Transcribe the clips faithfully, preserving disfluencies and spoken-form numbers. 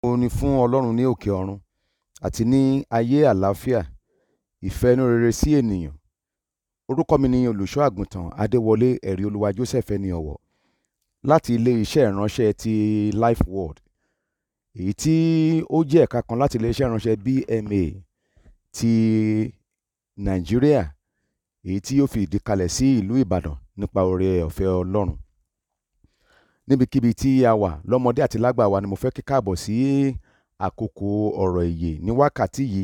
Ògo ni fún Ọlọ́run ní òkè ọ̀run àti ní ayé àlàáfíà, ìfẹ́ inú rere sí ènìyàn. Orúkọ mi ni olùṣọ́ àgùntàn Adéwọlé ẹ̀rí olúwa Joseph ẹni ọ̀wọ̀ láti ilé iṣẹ́ ìránṣẹ́ ti Life Word, èyí tí ó jẹ́ ẹ̀ka kan láti ilé iṣẹ́ ìránṣẹ́ B M A ti Nàìjíríà, èyí tí ó fi ìdí kalẹ̀ sí ìlú Ìbàdàn nípa oore ọ̀fẹ́ Ọlọ́run. Níbikíbi tí a wà lọ́mọdé àti lágbà wa ni mo fẹ́ kí káàbọ̀ sí àkókò ọ̀rọ̀ ìyè ní wákàtí yìí.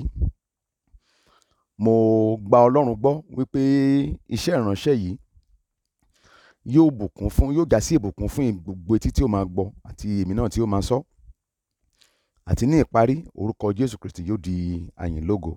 Mo gba Ọlọ́run gbọ́ wípé iṣẹ́ ìránṣẹ́ yìí yóò bùkún fún yóò já sí ìbùkún fún gbogbo etí tí ó máa gbọ́ àti èmi náà tí ó máa sọ. Àti ní ìparí, orúkọ Jésù Kristi yóò di àyìn lógo.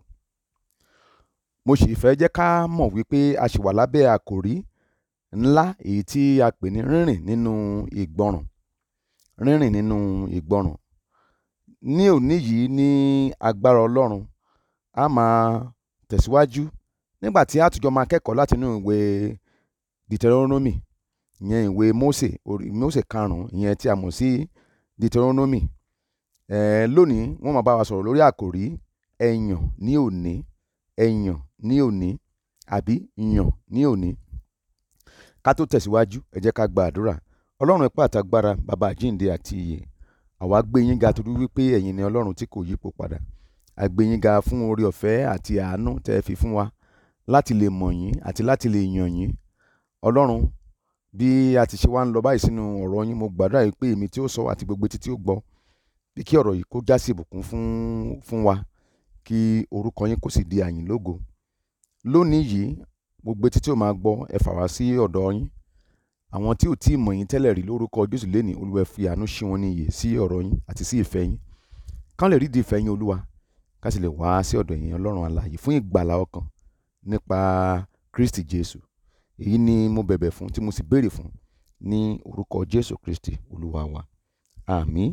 Mo sì fẹ́ jẹ́ ká mọ̀ wípé a ṣì wà lábẹ́ àkòrí ńlá èyí tí a pè ní rírìn nínú ìgbọràn. Rírìn nínú ìgbọràn. Ní òní yìí, ní agbára Ọlọ́run, a máa tẹ̀síwájú nígbà tí a tún jọ máa kẹ́kọ̀ọ́ láti inú ìwé Deuteronomy, ìyẹn ìwé Mósè, orí Mósè karùn-ún, ìyẹn tí a mọ̀ sí Deuteronomy. Eh, lónìí wọ́n máa bá wa sọ̀rọ̀ lórí àkòrí ẹ̀yàn ní òní, ẹ̀yàn ní òní àbí yàn ní òní. Ká tó tẹ̀síwájú, ẹ jẹ́ ká gba àdúrà. Ọlọ́run ipá àtàgbára, bàbá àjíǹde àti ìyè, àwa gbé yín ga torí wípé ẹ̀yin ni Ọlọ́run tí kò yípo padà. A gbé yín ga fún oore ọ̀fẹ́ àti àánú tẹ́ ẹ fi fún wa láti lè mọ̀ yín àti láti lè yàn yín. Ọlọ́run, bí a ti ṣe wá ń lọ báyìí sínú ọ̀rọ̀ yín, mo gbàdúrà pé èmi tí ó sọ àti gbogbo etí tí ó gbọ́, bí kí ọ̀rọ̀ yìí kó já sí ìbùkún fún fún wa, kí orúkọ yín kó sì di àyìn lógo. Lónìí yìí, gbogbo etí tí ó máa gbọ́, ẹ fà wá sí ọ̀dọ̀ yín. Àwọn tí ò tí ì mọ̀ yín tẹ́lẹ̀ rí, lórúkọ Jésù lénìí, Olúwa fi àánú ṣí wọn ní iyè sí ọ̀rọ̀ yín àti sí ìfẹ́ yín. Kán lè rí di ìfẹ́ yín, Olúwa, ká sì lè wá sí ọ̀dọ̀ yín, Ọlọ́run alààyè, fún ìgbàlà ọkàn nípa Kristi Jésù. Èyí ni mo bẹ̀bẹ̀ fún, tí mo sì béèrè fún ní orúkọ Jésù Kristi Olúwa wa. Àmín.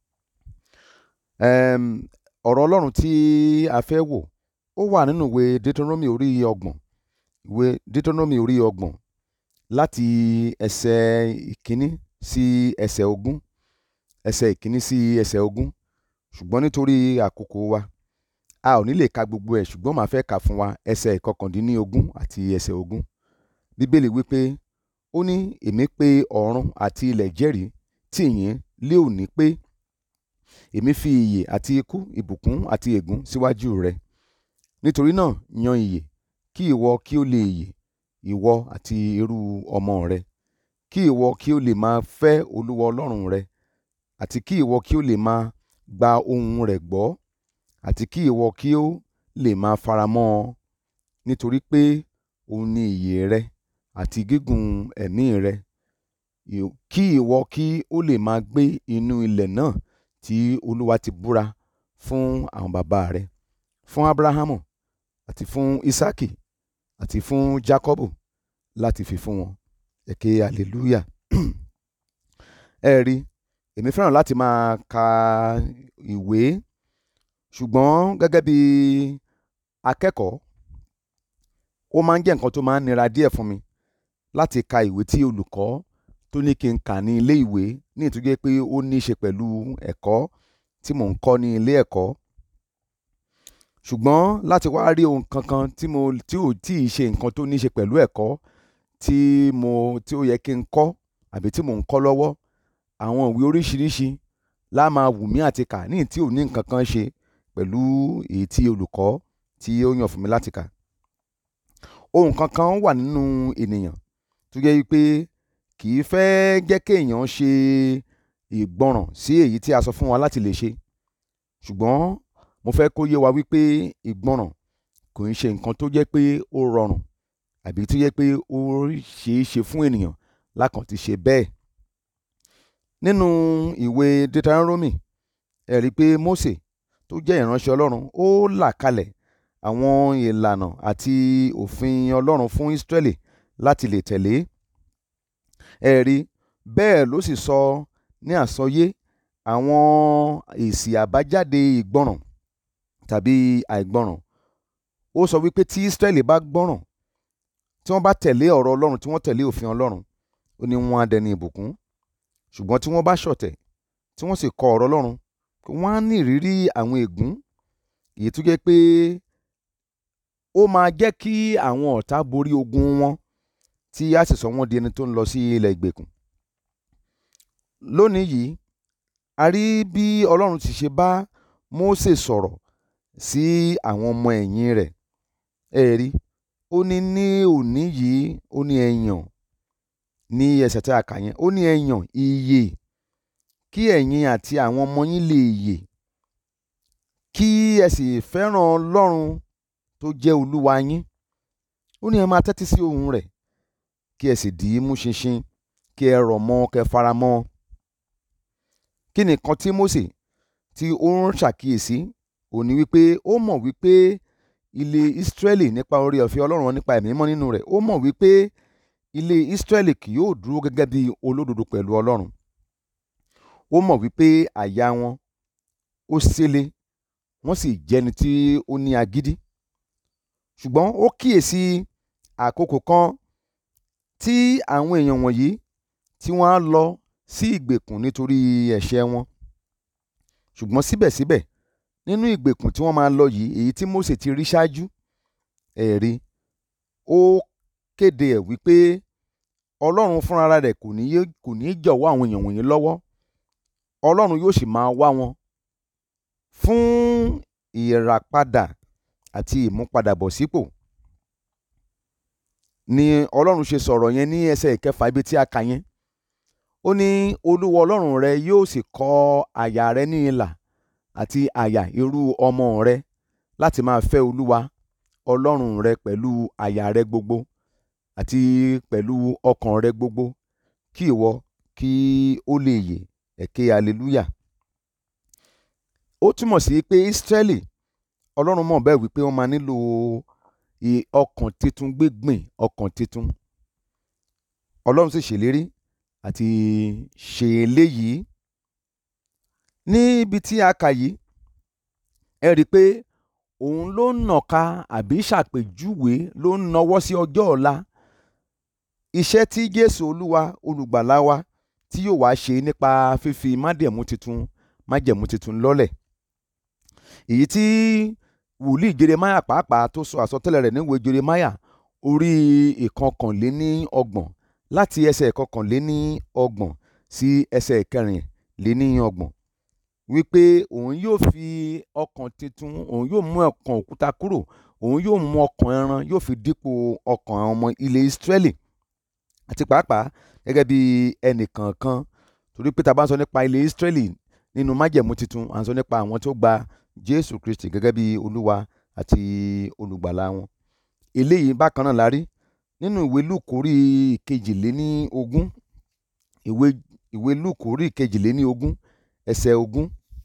Um, ọ̀rọ̀ Ọlọ́run tí a fẹ́ wò, ó wà nínú ìwé Deuteronomy orí ọgbọ̀n, ìwé Deuteronomy orí ọgbọ̀n, láti ẹsẹ̀ ìkíní sí ẹsẹ̀ ogún, ẹsẹ̀ ìkíní sí ẹsẹ̀ ogún. Ṣùgbọ́n nítorí àkókò wa, a ò ní lè ka gbogbo ẹ̀, ṣùgbọ́n màá fẹ́ kà fún wa ẹsẹ̀ ìkọkàndínlógún àti ẹsẹ̀ ogún. Bíbélì wípé, ó ní, èmi pé ọ̀run àti ilẹ̀ jẹ́rìí tì yín lé òní pé èmi fi ìyè àti ikú, ìbùkún àti ègún síwájú rẹ. Nítorí náà yan ìyè, kí ìwọ kí ó lè yè, ìwọ àti irú ọmọ rẹ, kí ìwọ kí ó lè máa fẹ́ Olúwa Ọlọ́run rẹ, àti kí ìwọ kí ó lè máa gba ohùn rẹ̀ gbọ́, àti kí ìwọ kí ó lè máa faramọ́ ọ. Nítorí pé òun ni ìyè rẹ àti gígùn ẹ̀mí rẹ, kí ìwọ kí ó lè máa gbé inú ilẹ̀ náà tí Olúwa ti búra fún àwọn bàbá rẹ, fún Ábúráhámù àti fún Ísákì àti fún Jákọ́bù, láti fi fún wọn. Ẹ ké hallelujah. Ẹ rí, èmi fẹ́ràn láti máa ka ìwé, ṣùgbọ́n gẹ́gẹ́ bí akẹ́kọ̀ọ́, ó máa ń jẹ́ nǹkan tó máa ń nira díẹ̀ fún mi láti ka ìwé tí olùkọ́ tó ní kí n kà ní ilé ìwé, ní ìtújẹ́ pé ó ní í ṣe pẹ̀lú ẹ̀kọ́ tí mò ń kọ́ ní ilé ẹ̀kọ́. Ṣùgbọ́n láti wá rí ohun kankan tí mo tí ò tí ì ṣe nǹkan tó ní í ṣe pẹ̀lú ẹ̀kọ́ tí mo tí ó yẹ kí n kọ́ àbí tí mò ń kọ́ lọ́wọ́, àwọn ìwé oríṣiríṣi lá máa wù mí àti kà, ní tí ò ní nǹkan kan ṣe pẹ̀lú èyí tí olùkọ́ tí ó yàn fún mi láti kà. Ohun kankan wà nínú ènìyàn tó jẹ́ wípé kì í fẹ́ jẹ́ kí èèyàn ṣe ìgbọràn sí èyí tí a sọ fún wa láti lè ṣe. Ṣùgbọ́n mo fẹ́ kó yé wa wípé ìgbọràn kò ń ṣe nǹkan tó jẹ́ pé ó rọrùn àbí tó jẹ́ pé ó ṣeé ṣe fún ènìyàn lákàn ti ṣe bẹ́ẹ̀. Nínú ìwé Deuteronomy, ẹ rí i pé Mósè tó jẹ́ ìránṣẹ́ Ọlọ́run, ó là kalẹ̀ àwọn ìlànà àti òfin Ọlọ́run fún Ísírẹ́lì láti lè tẹ̀lé. Ẹ rí, bẹ́ẹ̀ ló sì sọ ní àsọyé àwọn èsì àbájáde ìgbọràn tàbí àìgbọràn. Ó sọ wípé tí Ísírẹ́lì bá gbọ́ràn, tí wọ́n bá tẹ̀lé ọ̀rọ̀ Ọlọ́run, tí wọ́n tẹ̀lé òfin Ọlọ́run, ó ní wọ́n á dẹni ìbùkún. Ṣùgbọ́n tí wọ́n bá ṣọ̀tẹ̀, tí wọ́n sì kọ ọ̀rọ̀ Ọlọ́run, wọ́n á ní ìrírí àwọn ègún èyí tó jẹ́ pé ó máa jẹ́ kí àwọn ọ̀tá borí ogun wọn tí á sì sọ wọ́n di ẹni tó ń lọ sí ilẹ̀ ìgbèkùn. Lónìí yìí a rí bí Ọlọ́run ti ṣe bá Mósè sọ̀rọ̀ sí àwọn ọmọ ẹ̀yìn rẹ̀. ẹ rí ó ní ní òní yìí ó ní ẹ yàn ní ẹsẹ̀ tí a kà yẹn, ó ní ẹ yàn ìyè kí ẹ̀yin àti àwọn ọmọ yín lè yè, kí ẹ sì fẹ́ràn Ọlọ́run tó jẹ́ Olúwa yín. Ó ní ẹ máa tẹ́tí sí ohùn rẹ̀, kí ẹ sì dì í mú ṣinṣin, kí ẹ rọ̀ mọ́, kí ẹ fara mọ́. Kí ni nǹkan tí Mósè tí ó ń ṣàkíyèsí? Ó ní wípé ó mọ̀ wípé ilé Ísírẹ́lì nípa oore ọ̀fẹ́ Ọlọ́run nípa ẹ̀mí mímọ́ nínú rẹ̀, ó mọ̀ wípé ilé Ísírẹ́lì kì yóò dúró gẹ́gẹ́ bí olódodo pẹ̀lú Ọlọ́run. Ó mọ̀ wípé àyà wọn ó ṣélé, wọ́n sì jẹ́ni tí ó ní agídí. Ṣùgbọ́n ó kíyèsí àkókò kan tí àwọn èèyàn wọ̀nyí tí wọ́n á lọ sí ìgbèkùn nítorí ẹ̀ṣẹ̀ wọn. Ṣùgbọ́n síbẹ̀síbẹ̀ nínú ìgbèkùn tí wọ́n máa lọ yìí, èyí tí Mósè ti rí ṣáájú, ẹ̀rí ó kéde ẹ̀ wípé Ọlọ́run fúnra rẹ̀ kò ní kò ní jọ̀wọ́ àwọn èèyàn wọ̀nyí lọ́wọ́. Ọlọ́run yóò sì máa wá wọn fún ìràpadà àti ìmúpadàbọ̀sípò. Ni Ọlọ́run ṣe sọ̀rọ̀ yẹn ní ẹsẹ̀ ìkẹfà ibi tí a kà yẹn. Ó ní Olúwa Ọlọ́run rẹ yóò sì kọ àyà rẹ ní ilà àti àyà irú ọmọ rẹ láti máa fẹ́ Olúwa Ọlọ́run rẹ pẹ̀lú àyà rẹ gbogbo àti pẹ̀lú ọkàn rẹ gbogbo, kí ìwọ kí ó lè yè. Ẹ ké hallelujah. Ó túmọ̀ sí pé Ísírẹ́lì, Ọlọ́run mọ̀ bẹ́ẹ̀ wípé wọ́n máa nílò ọkàn titun gbígbìn, ọkàn titun. Ọlọ́run sì ṣèlérí àti ṣe eléyìí. Ní ibi tí a kà yìí, ẹ rí i pé òun ló ń nàka àbí ṣàpèjúwe, ló ń nawọ́ sí ọjọ́ ọ̀la, iṣẹ́ tí Jésù Olúwa olùgbàlà wa tí yóò wá ṣe nípa fífi májẹ̀mú titun májẹ̀mú titun lọ́lẹ̀. Èyí tí wòlíì Jeremáyà pàápàá tó sọ àsọtẹ́lẹ̀ rẹ̀ níwèé Jeremáyà orí ìkọkànléní ọgbọ̀n láti ẹsẹ̀ ìkọkànléní ọgbọ̀n sí ẹsẹ̀ ìkẹrìnléní ọgbọ̀n, wípé òun yóò fi ọkàn titun, òun yóò mú ọkàn òkúta kúrò, òun yóò mú ọkàn ẹran, yóò fi dípò ọkàn àwọn ọmọ ilẹ̀ Ísírẹ́lì, àti pàápàá gẹ́gẹ́ bí ẹnìkọ̀ọ̀kan. Torí pé tá a bá ń sọ nípa ilẹ̀ Ísírẹ́lì nínú májẹ̀mú titun, à ń sọ nípa àwọn tó gba Jésù Kristi gẹ́gẹ́ bí Olúwa àti olùgbàlà wọn. Eléyìí bákan náà la rí nínú ìwé Lúùkù orí ìkejìléní ogún, ìwé ìwé Lúùkù orí ìkejìléní ogún ẹsẹ̀ ogún.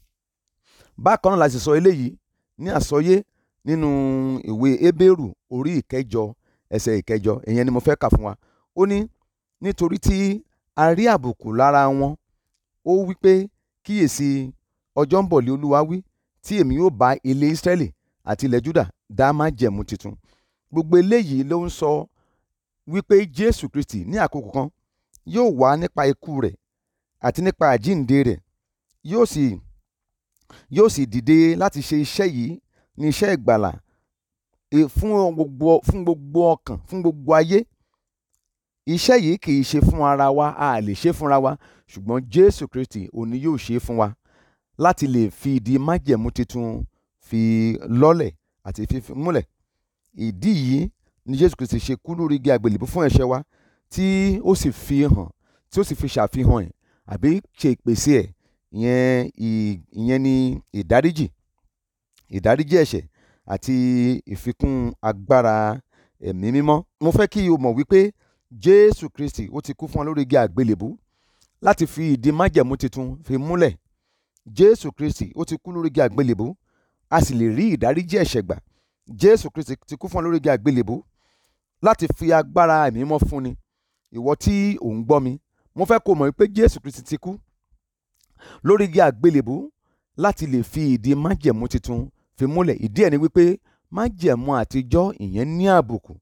Bákan náà la sì sọ eléyìí ní àsọyé nínú ìwé Hébérù orí ìkẹjọ ẹsẹ̀ ìkẹjọ. Ìyẹn ni mo fẹ́ kà fún wa. Ó ní nítorí tí a rí àbùkù lára wọn, ó wí pé kíyèsí ọjọ́ ń bọ̀ lé Olúwa wí, tí èmi yóò bá ilé Ísírẹ́lì àti ilẹ̀ Júdà dá májẹ̀mú titun. Gbogbo eléyìí ló ń sọ wípé Jésù Kristi ní àkókò kan yóò wá nípa ikú rẹ̀ àti nípa àjíǹde rẹ̀, yóò sì yóò sì dìde láti ṣe iṣẹ́ yìí ní iṣẹ́ ìgbàlà fún gbogbo fún gbogbo ọkàn, fún gbogbo ayé. Iṣẹ́ yìí kì í ṣe fún ara wa, a lè ṣe fúnra wa, ṣùgbọ́n Jésù Kristi òun ni yóò ṣe fún wa láti lè fi ìdí májẹ̀mú titun fi lọ́lẹ̀ àti fífi múlẹ̀. Ìdí yìí ni Jésù Kristi ṣe kú lórí igi àgbélébùú fún ẹ̀ṣẹ̀ wa, tí ó sì fi hàn, tí ó sì fi ṣàfihàn ẹ̀ àbí ṣe ìpèsè ẹ̀, ìyẹn ìyẹn ni ìdáríjì ìdáríjì ẹ̀ṣẹ̀ àti ìfikún agbára ẹ̀mí mímọ́. Mo fẹ́ kí o mọ̀ wípé Jésù Kristi ó ti kú fún wa lórí igi àgbélébùú láti fi ìdí májẹ̀mú titun fi múlẹ̀. Jésù Kristi ó ti kú lórí igi àgbélébùú, a sì lè rí ìdáríjì ẹ̀ṣẹ̀ gbà. Jésù Kristi ti kú fún wa lórí igi àgbélébùú láti fi agbára ẹ̀mí mímọ́ fúnni. Ìwọ tí ò ń gbọ́ mi, mo fẹ́ kó mọ̀ wípé Jésù Kristi ti kú lórí igi àgbélébùú láti lè fi ìdí májẹ̀mú titun fi múlẹ̀. Ìdí ẹ̀ ni wípé májẹ̀mú àtijọ́ ìyẹn ní àbùkù.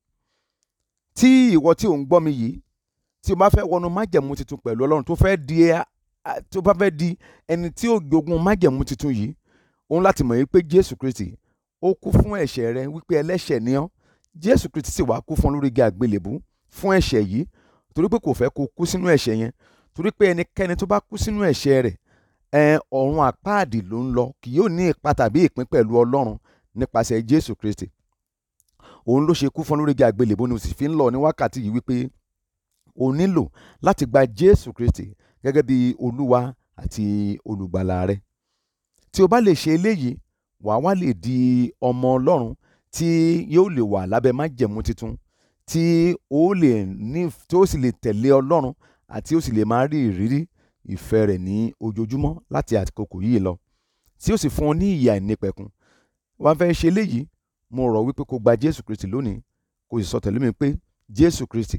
Tí ìwọ tí ò ń gbọ́ mi yìí, tí o bá fẹ́ wọnú májẹ̀mú titun pẹ̀lú Ọlọ́run, tó fẹ́ di a- tó bá fẹ́ di ẹni tí ó jogún májẹ̀mú tuntun yìí, òun láti mọ̀ wípé Jésù Kristi ó kú fún ẹ̀ṣẹ̀ rẹ, wípé ẹlẹ́ṣẹ̀ ni ọ́. Jésù Kristi sì wá kú fún ọ lórí igi àgbélébú fún ẹ̀ṣẹ̀ yìí, torí pé kò fẹ́ kó kú sínú ẹ̀ṣẹ̀ yẹn, torí pé ẹnikẹ́ni tó bá kú sínú ẹ̀ṣẹ̀ rẹ̀, ẹ ọ̀run àpáàdì ló ń lọ, kì yóò ní ipa tàbí ìpín pẹ̀lú Ọlọ́run nípasẹ̀ Jésù Kristi. Òun ló ṣe kú fún ọ lórí igi àgbélébú ni mo sì fi ń lọ ní wákàtí yìí wípé o nílò láti gba Jésù Kristi gẹ́gẹ́ bí Olúwa àti olùgbàlà rẹ. Tí o bá lè ṣe eléyìí, wàá wá lè di ọmọ Ọlọ́run tí yóò lè wà lábẹ́ májẹ̀mú tuntun, tí ó lè ní tí ó sì lè tẹ̀lé Ọlọ́run àti ó sì lè máa rí ìrírí ìfẹ́ rẹ̀ ní ojoojúmọ́ láti àkókò yìí lọ, tí ó sì fún ọ ní ìyè àìnípẹ̀kun. Wàá fẹ́ ṣe eléyìí, mo rọ̀ wípé kó gba Jésù Kristi lónìí, kó sì sọ tẹ̀lé mi pé Jésù Kristi,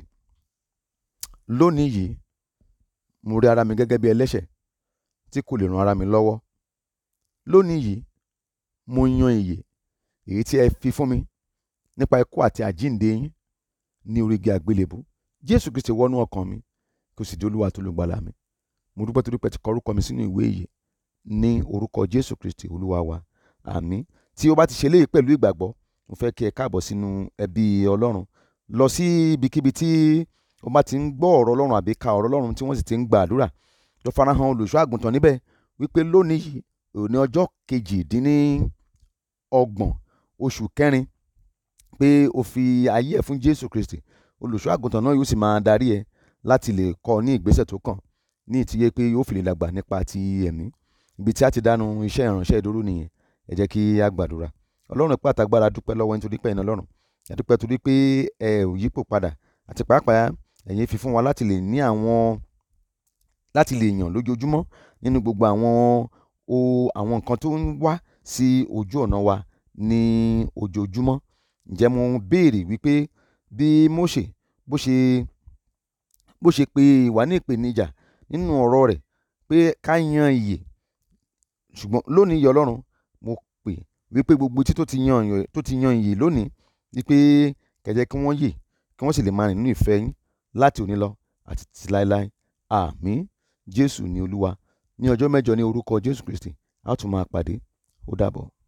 lónìí yìí mo rí ara mi gẹ́gẹ́ bí ẹlẹ́ṣẹ̀ tí kò lè ran ara mi lọ́wọ́. Lónìí yìí mo yan ìyè èyí tí ẹ fi fún mi nípa ikú àti àjíǹde yín ní orí igi àgbélébú. Jésù Kristi wọnú ọkàn mi, kó sì di Olúwa àti olùgbàlà mi. Mo dúpẹ́ torí pé ẹ ti kọ orúkọ mi sínú ìwé ìyè ní orúkọ Jésù Kristi Olúwa wa. Àmín. Tí o bá ti ṣe eléyìí pẹ̀lú ìgbàgbọ́, mo fẹ́ kí ẹ káàbọ̀ sínú ẹbí Ọlọ́run. Lọ sí ibikíbi tí o bá ti ń gbọ́ ọ̀rọ̀ Ọlọ́run àbí ka ọ̀rọ̀ Ọlọ́run tí wọ́n sì ti ń gba àdúrà. Lọ farahàn olùṣọ́ àgùntàn níbẹ̀ wípé lónìí yìí òní ọjọ́ kejìdínlọ́gbọ̀n oṣù kẹrin pé o fi ayé ẹ̀ fún Jésù Kristi. Olùṣọ́ àgùntàn náà yóò sì máa darí ẹ láti lè kọ́ ọ ní ìgbésẹ̀ tó kàn, ní ìtìyẹ pé yóò fi lè dàgbà nípa ti ẹ̀mí. Ibi tí a ti dánu iṣẹ́ ìránṣẹ́ ìdúró nìyẹn. Ẹ jẹ́ kí a gbàdúrà. Ọlọ́run ipá àtàgbára, dúpẹ́ lọ́wọ́ nítorí pé ẹ̀yin Ọlọ́run. A dúpẹ́ torí pé ẹ ò yípo padà, àti pàápàá ẹ̀yin fi fún wa láti lè ní àwọn láti lè yàn lójoojúmọ́ nínú gbogbo àwọn o àwọn nǹkan tó ń wá sí ojú ọ̀nà wa ní ojoojúmọ́. Ǹjẹ́ mo béèrè wípé bí Mósè bó ṣe bó ṣe pe wá ní ìpèníjà nínú ọ̀rọ̀ rẹ̀ pé ká yan ìyè, ṣùgbọ́n lónìí yìí Ọlọ́run, mo pè wípé gbogbo etí tó ti yan tó ti yan ìyè lónìí wípé kẹ́ jẹ́ kí wọ́n yè, kí wọ́n sì lè máa rìn nínú ìfẹ́ yín láti òní lọ àti títí láéláé. Àmín. Jésù ni Olúwa. Ní ọjọ́ mẹ́jọ ní orúkọ Jésù Kristi, a ó tún máa pàdé. Ó dàbọ̀.